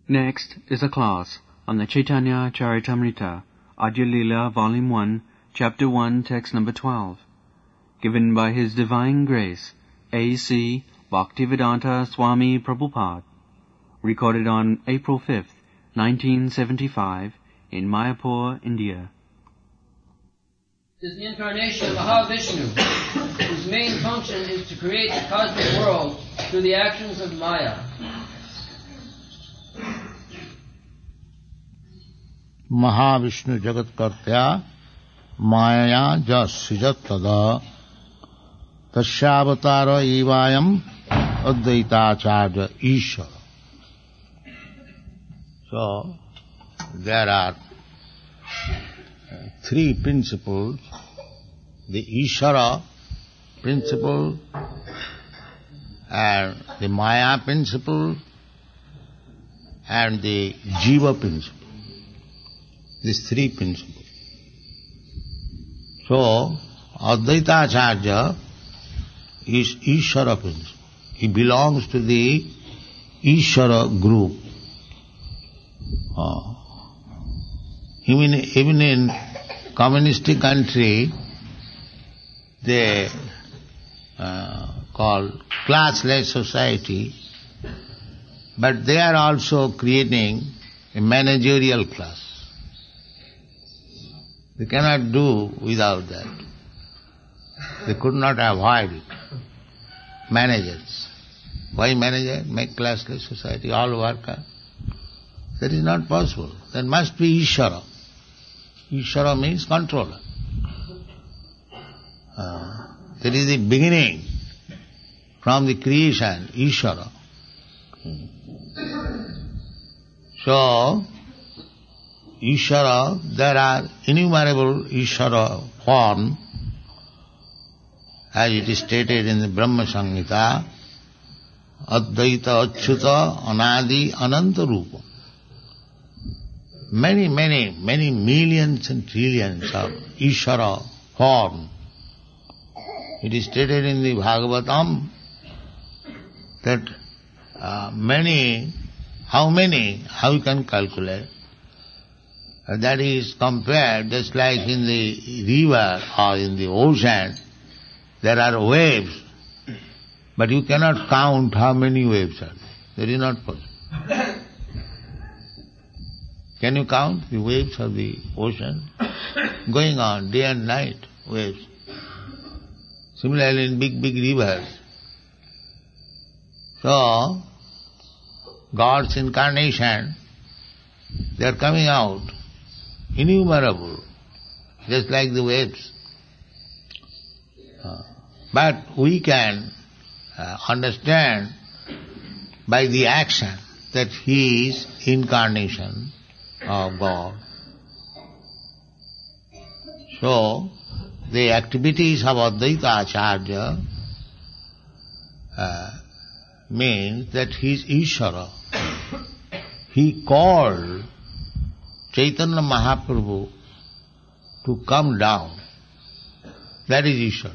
Next is a class on the Chaitanya Charitamrita, Adya Leela, Volume 1, Chapter 1, Text number 12, given by His Divine Grace, A.C. Bhaktivedanta Swami Prabhupada, recorded on April 5th, 1975, in Mayapur, India. This is the incarnation of Mahavishnu, whose main function is to create the cosmic world through the actions of Maya. Mahavishnu जगत कर्त्या माया ज सृजत तदा तस्यावतार एवायम अद्वैताचार्य ईश्वर. So there are three principles: the Ishvara principle and the Maya principle and the Jiva principle. These three principles. So, Advaita Acharya is Ishvara principle. He belongs to the Ishvara group. Even in communistic country, they call classless society, but they are also creating a managerial class. They cannot do without that. They could not avoid it. Managers. Why manager? Make classless society, all worker. That is not possible. There must be Ishvara. Ishvara means controller. That is the beginning. From the creation, Ishvara. So, Ishvara, there are innumerable Ishvara forms, as it is stated in the Brahma Samhita, Advaita Achyuta Anadi Ananta Rupa. Many millions and trillions of Ishvara forms. It is stated in the Bhagavatam that how you can calculate? That is compared just like in the river or in the ocean, there are waves, but you cannot count how many waves are there. That is not possible. Can you count the waves of the ocean? Going on day and night, waves. Similarly in big rivers. So, God's incarnation, they are coming out, innumerable, just like the waves. But we can understand by the action that He is incarnation of God. So, the activities of Advaita Acharya means that he is Ishvara. He called Chaitanya Mahaprabhu to come down. That is Ishvara.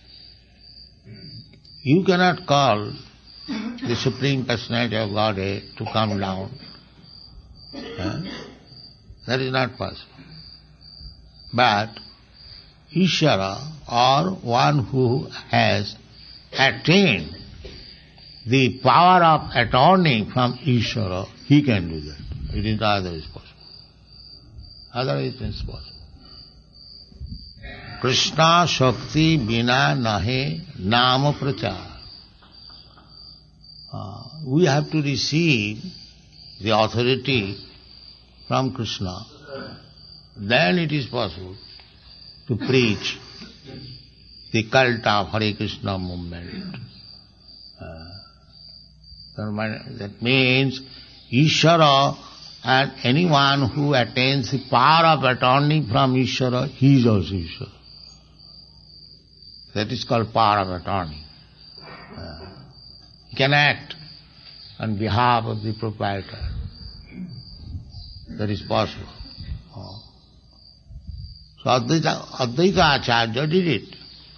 You cannot call the Supreme Personality of Godhead to come down. That is not possible. But Ishvara, or one who has attained the power of attorney from Ishvara, he can do that. It is otherwise possible. Otherwise it is possible. Krishna Shakti Bina Nahe Nama Prachar. We have to receive the authority from Krishna. Then it is possible to preach the cult of Hare Krishna movement. That means Ishvara, and anyone who attains the power of attorney from Ishvara, he is also Ishvara. That is called power of attorney. He can act on behalf of the proprietor. That is possible. So Advaita Acharya did it.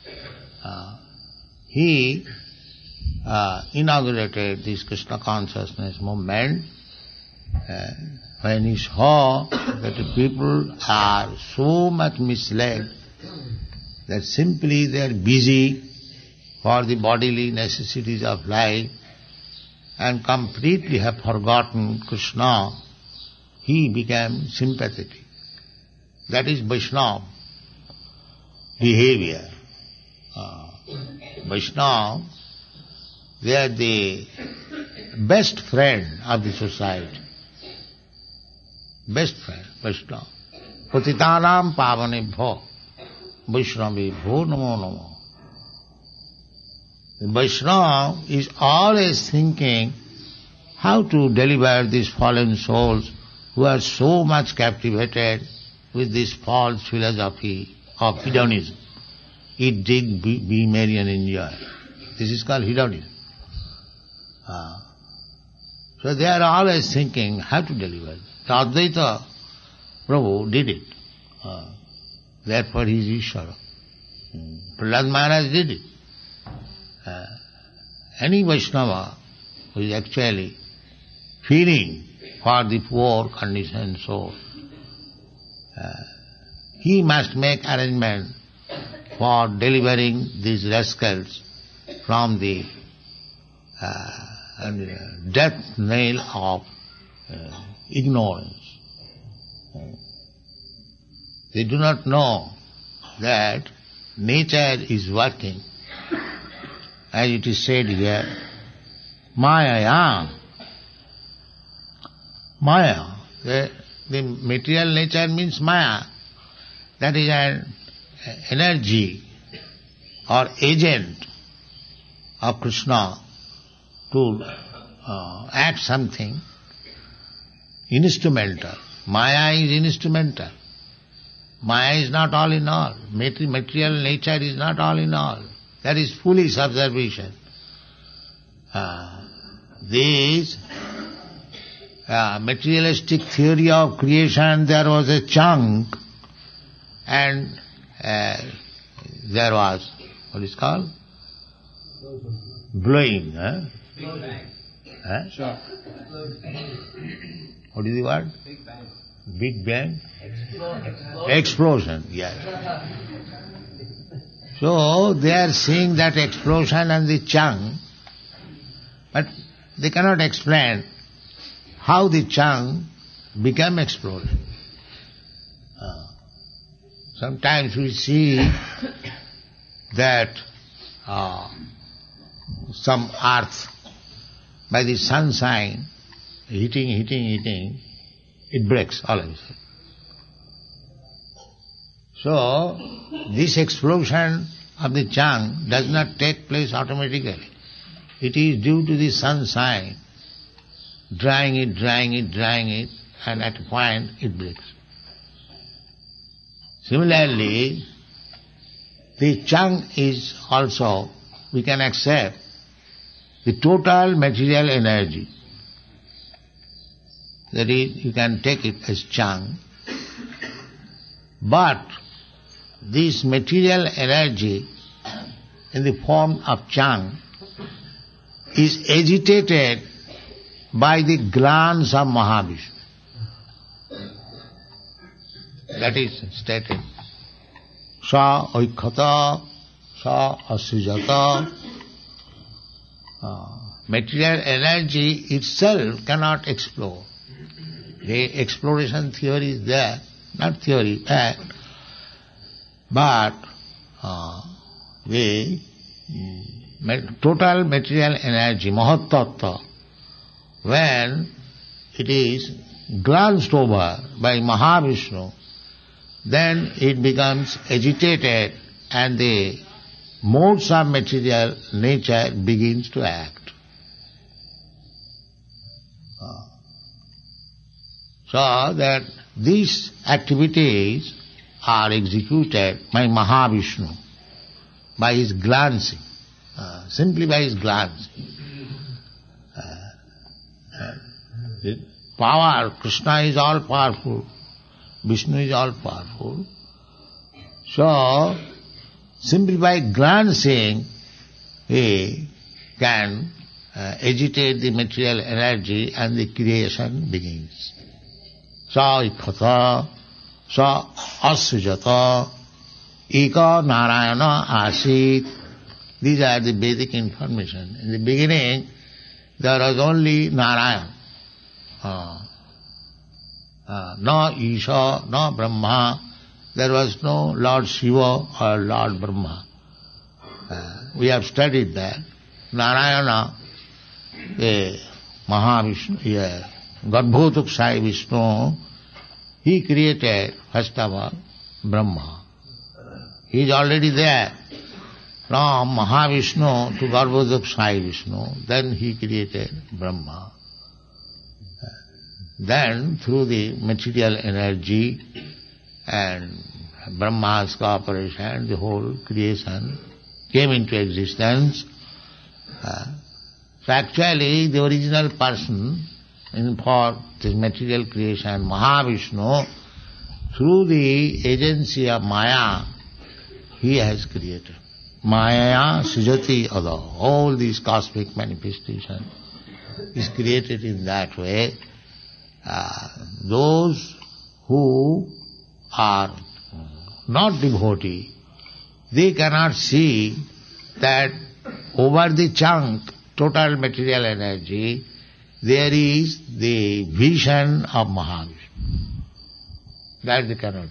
He inaugurated this Krishna consciousness movement when he saw that the people are so much misled that simply they are busy for the bodily necessities of life and completely have forgotten Krishna, he became sympathetic. That is Vaishnava behavior. Vaishnava, they are the best friend of the society. Best friend, Vaishnava. Patitanam pavanebhyo Vaishnavebhyo namo namo. The Vaishnava is always thinking how to deliver these fallen souls who are so much captivated with this false philosophy of hedonism. Eat, drink, be merry and enjoy. This is called hedonism. So they are always thinking how to deliver. The Advaita Prabhu did it. Therefore he is Ishvara. Prahlad Maharaj did it. Any Vaishnava who is actually feeling for the poor conditioned soul, he must make arrangement for delivering these rascals from the death nail of ignorance. They do not know that nature is working, as it is said here, Maya. Maya, the material nature means Maya. That is an energy or agent of Krishna to act something instrumental. Maya is instrumental. Maya is not all in all. Material nature is not all in all. That is foolish observation. This materialistic theory of creation, there was a chunk and there was, what is called? Blowing. Big Bang. Sure. What is the word? Big Bang. Big Bang? Explosion, yes. So they are seeing that explosion and the chunk, but they cannot explain how the chunk became explosion. Sometimes we see that some earth, by the sunshine, hitting, it breaks all of a sudden. So, this explosion of the chunk does not take place automatically. It is due to the sunshine, drying it, and at a point it breaks. Similarly, the chunk is also, we can accept, the total material energy. That is, you can take it as chunk. But this material energy in the form of chunk is agitated by the glands of Mahavishnu. That is stated. Sa oikhata, sa asrijata. Material energy itself cannot explore. The exploration theory is there, not theory, fact. But the total material energy, Mahatattva, when it is glanced over by Mahavishnu, then it becomes agitated and the modes of material nature begins to act. So that these activities are executed by Mahavishnu, by his glancing, simply by his glancing. The power, Krishna is all powerful, Vishnu is all powerful. So, simply by glancing, he can agitate the material energy and the creation begins. Sa ikhata, sa asujata, eka narayana asit. These are the Vedic information. In the beginning, there was only Narayan. No Isha, no Brahma. There was no Lord Shiva or Lord Brahma. We have studied that. Narayana, the Mahavishnu, Garbhotuk Sai Vishnu, he created, first of all, Brahma. He is already there. From Mahavishnu to Garbhotuk Sai Vishnu, then he created Brahma. Then, through the material energy and Brahma's cooperation, the whole creation came into existence. So actually, the original person for this material creation, Mahavishnu, through the agency of Maya, he has created. Maya sujati ada. All these cosmic manifestation is created in that way. Those who are not devotee, they cannot see that over the chunk, total material energy, there is the vision of Mahavishnu. That they cannot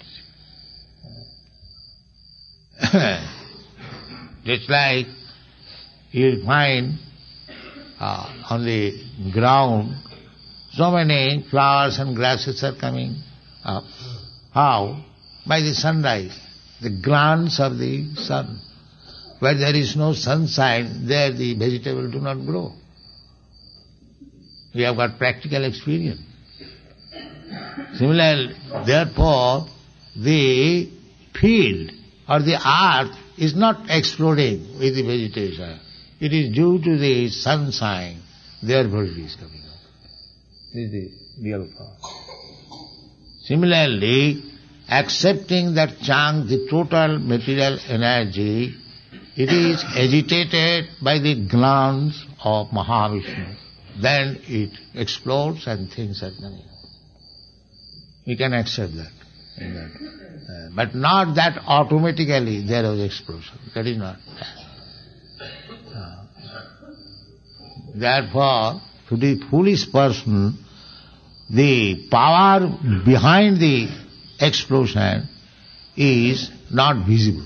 see. Just like you will find on the ground so many flowers and grasses are coming up. How? By the sunrise, the glance of the sun. Where there is no sunshine, there the vegetable do not grow. We have got practical experience. Similarly, therefore, the field or the earth is not exploding with the vegetation. It is due to the sunshine, therefore it is coming up. This is the real fact. Similarly, accepting that chunk, the total material energy, it is agitated by the glance of Mahavishnu. Then it explodes and things are coming up. We can accept that. But not that automatically there was explosion. That is not that. Therefore, to the foolish person, the power behind the explosion is not visible.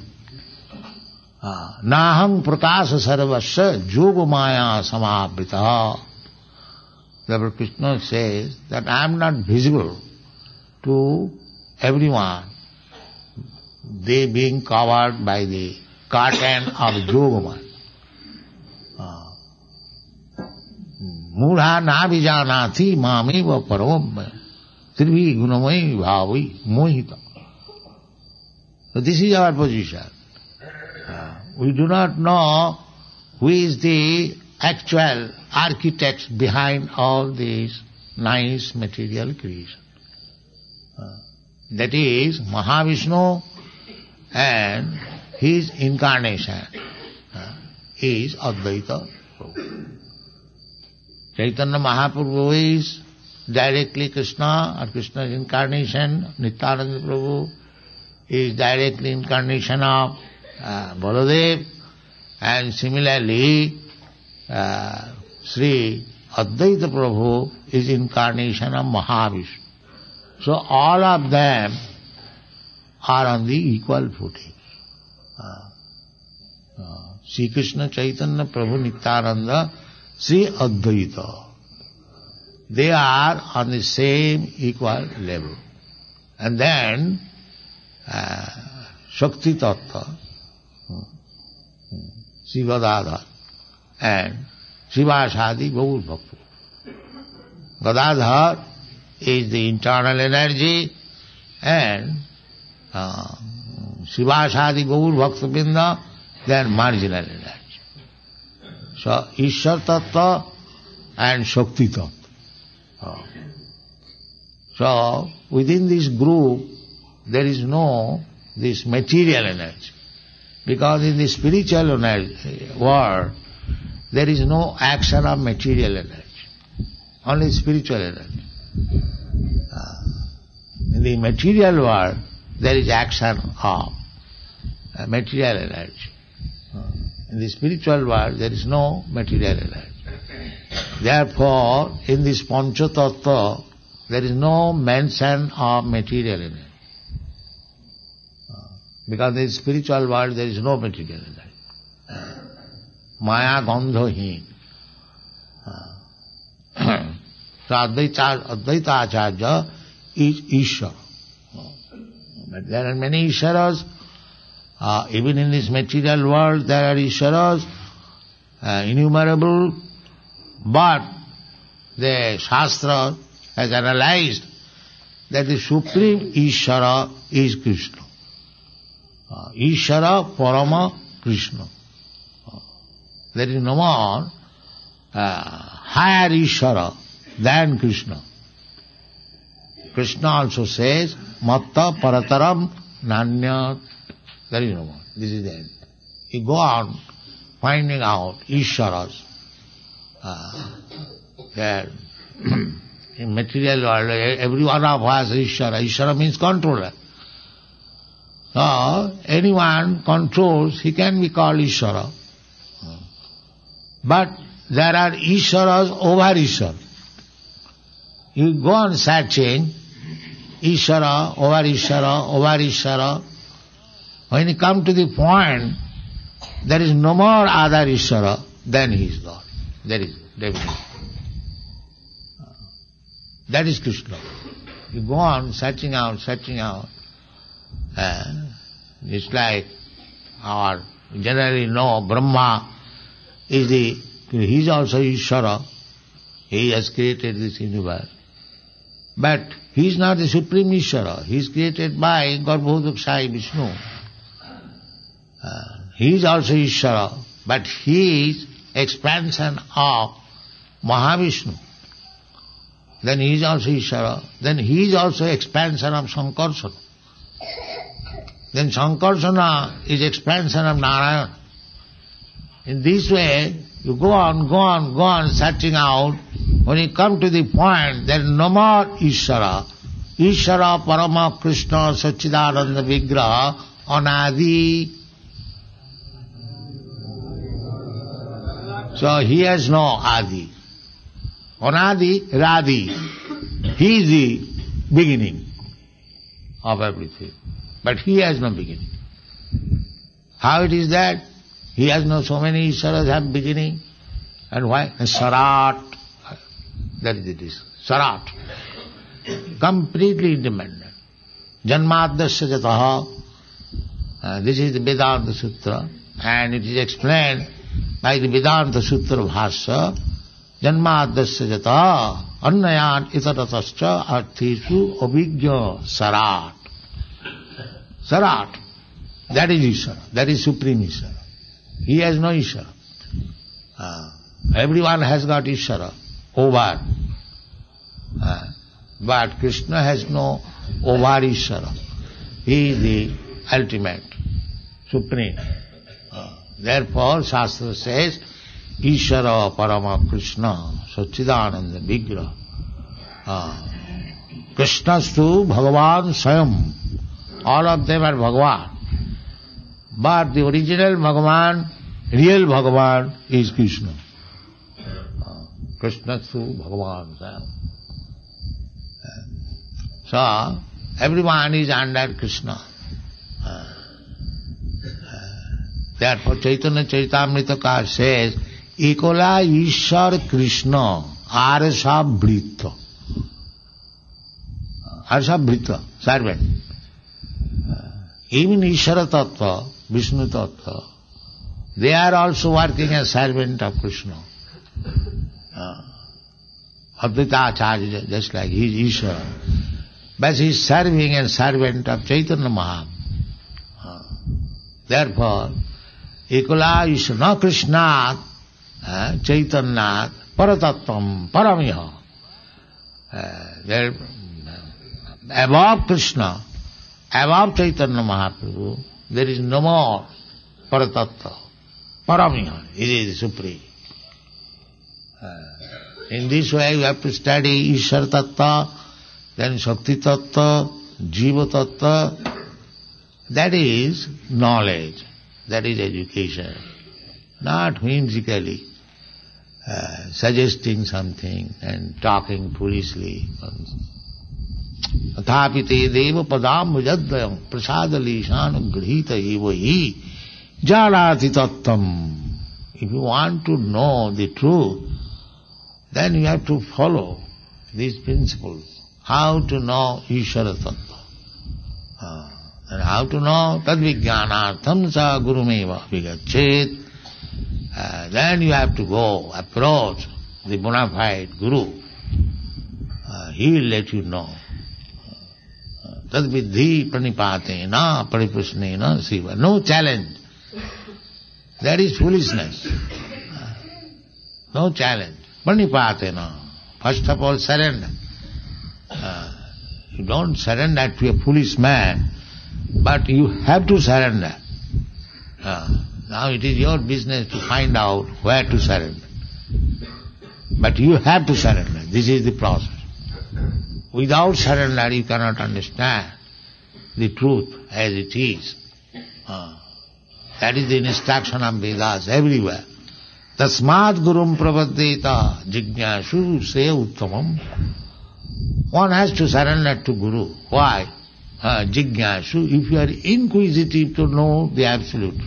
Naham prakasa sarvasya yoga maya samavrita. Therefore Krishna says that I am not visible to everyone, they being covered by the curtain of Yogamaya. Mudha na vijanati mameva paramam trivi gunamai bhavi mohita. So this is our position. We do not know who is the actual architect behind all these nice material creation. That is Mahavishnu, and his incarnation is Advaita Prabhu. Chaitanya Mahaprabhu is directly Krishna, or Krishna's incarnation. Nityananda Prabhu is directly incarnation of Baladev, and similarly Sri Advaita Prabhu is incarnation of Mahavishnu. So all of them are on the equal footing. Sri Krishna, Chaitanya, Prabhu Nityananda, Sri Advaita. They are on the same equal level. And then Shakti Tattva, Sri Gadadhar, and Srivasadi Gaur Bhakti. Gadadhar is the internal energy, and Srivasadi Gaur Bhaktivinoda, then marginal energy. So Ishwar Tattva and Shakti Tattva. So within this group there is no this material energy. Because in the spiritual world there is no action of material energy, only spiritual energy. In the material world, there is action of material energy. In the spiritual world, there is no material energy. Therefore, in this Pancha Tattva, there is no mention of material energy. Because in the spiritual world, there is no material energy. Maya Gandhahin. So Advaita Acharya is Ishvara. But there are many Ishvaras. Even in this material world, there are Ishvaras, innumerable. But the Shastra has analyzed that the supreme Ishvara is Krishna. Ishvara Parama Krishna. There is no more higher Ishvara than Krishna. Krishna also says, Matta Parataram Nanyat. There is no more. This is the end. You go on finding out Ishvaras. In material world, every one of us is Ishvara. Ishvara means controller. So, anyone controls, he can be called Ishvara. But there are Ishvaras over Ishvara. You go on searching, Ishvara, over Ishvara, over Ishvara. When you come to the point, there is no more other Ishvara, then he is Lord. There is, definitely. That is Krishna. You go on searching out. It's like our generally know Brahma is he is also Ishvara. He has created this universe. But he is not the supreme Ishvara. He is created by Garbhodakshai Vishnu. He is also Ishvara, but he is expansion of Mahavishnu. Then he is also Ishvara. Then he is also expansion of Sankarsana. Then Sankarsana is expansion of Narayana. In this way, you go on searching out. When you come to the point, there is no more Ishvara. Ishvara Parama Krishna Sachidananda Vigraha Anadi. So he has no Adi. Anadi, Radi. He is the beginning of everything. But he has no beginning. How it is that? He has no, so many Ishvaras have beginning. And why? Sarat. That is it. Sarat. Completely independent. Janmadasya jataha. This is the Vedanta Sutra. And it is explained by the Vedanta Sutra Bhasya. Janmadasya jataha. Annayan itaratascha arthesu abhigya sarat. Sarat. That is Ishvara. That is Supreme Ishvara. He has no Ishvara. Everyone has got Ishvara over. But Krishna has no over Ishvara. He is the ultimate, supreme. Therefore, Shastra says, Ishvara Parama Krishna Sachidananda Vigraha. Krishnastu Bhagavan Swayam. All of them are Bhagavan. But the original Bhagavan, real Bhagavan is Krishna. Krishnastu Bhagavan Swayam. So, everyone is under Krishna. Therefore, Chaitanya Charitamrita says, Ekola Ishwar Krishna Arsa Brita. Arsa Brita, servant. Even Ishvara Tattva, Vishnu Tattva, they are also working as servant of Krishna. Advaita Acharya, just like he is Ishvara. But he is serving and servant of Chaitanya Mahaprabhu. Therefore, Ekola Ishvara, no Krishna, Chaitanya, Paratattvam, Paramiha. Above Krishna, above Chaitanya Mahaprabhu, there is no more Paratattva, Paramiha. It is supreme. In this way you have to study Ishvara Tattva, then Shakti Tattva, Jiva Tattva. That is knowledge, that is education. Not whimsically suggesting something and talking foolishly. Athapite deva padam mujadvayam prasadalishan grihita eva hi jalati tattam. If you want to know the truth, then you have to follow these principles. How to know Ishvara Tattva. And how to know tadvijnanartham sa gurumeva vigachet. Then you have to go approach the bona fide guru. He will let you know. Tadvidhi pranipatena pariprasnena siva. No challenge. That is foolishness. No challenge. Pranipatena. First of all, surrender. You don't surrender to a foolish man, but you have to surrender. Now it is your business to find out where to surrender. But you have to surrender. This is the process. Without surrender you cannot understand the truth as it is. That is the instruction of Vedas everywhere. Tasmat gurum pravaddeta jignashu se uttamam. One has to surrender to Guru. Why? Jignashu, if you are inquisitive to know the absolute.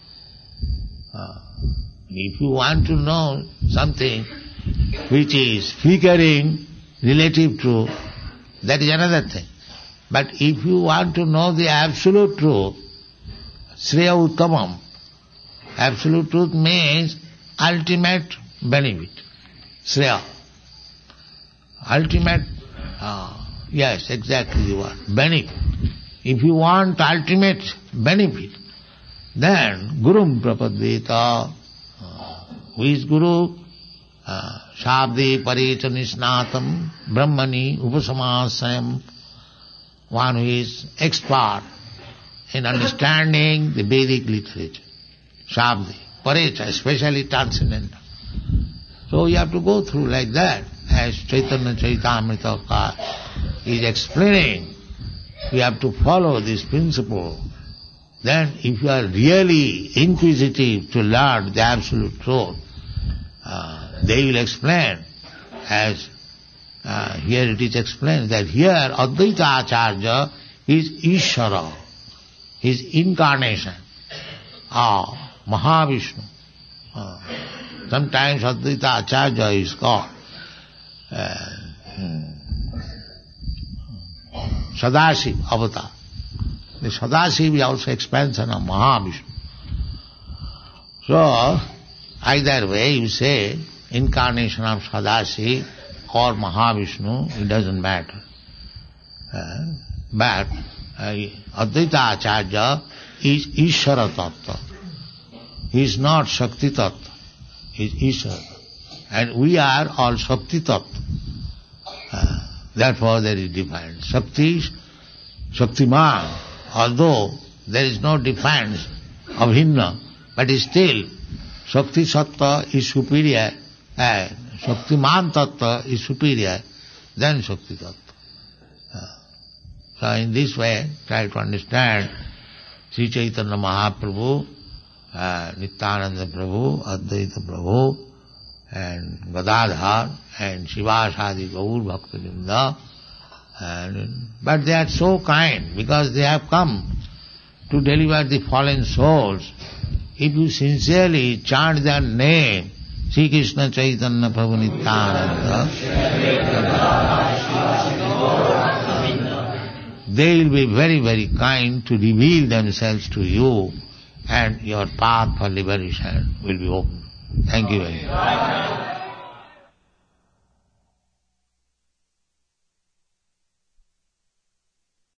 If you want to know something which is flickering, relative truth, that is another thing. But if you want to know the absolute truth, Sreya Uttamam, absolute truth means ultimate benefit. Sreya. Ultimate, yes, exactly the word, benefit. If you want ultimate benefit, then Gurum Prapaddeta. Who is Guru? Shabde Parecha Nisnatam Brahmani Upasamasayam. One who is expert in understanding the Vedic literature. Shabde, Parecha, especially transcendental. So you have to go through like that, as Chaitanya Charitamrita is explaining. You have to follow this principle. Then if you are really inquisitive to learn the absolute truth, they will explain, as here it is explained, that here Advaita Acharya is Ishvara, his incarnation, Mahavishnu. Sometimes Advaita Acharya is called Sadashiv Avatar. The Sadashiv is also expansion of Mahavishnu. So, either way you say, incarnation of Sadashiv or Mahavishnu, it doesn't matter. But Advaita Acharya is Ishvara Tattva. He is not Shakti Tattva. He is Ishvara. And we are all Shakti Tattva. Therefore there is difference. Shakti, Shaktiman. Although there is no difference of Hinna, but still Shakti Sattva is superior, Shaktiman Tattva is superior than Shakti Tattva. So in this way, try to understand Sri Chaitanya Mahaprabhu, Nityananda Prabhu, Advaita Prabhu, and Gadadhar, and Shivasadi Gaur Bhaktivinoda. But they are so kind because they have come to deliver the fallen souls. If you sincerely chant their name, Sri Krishna Chaitanya Prabhu Nityananda, they will be very, very kind to reveal themselves to you, and your path for liberation will be open. Thank you very much.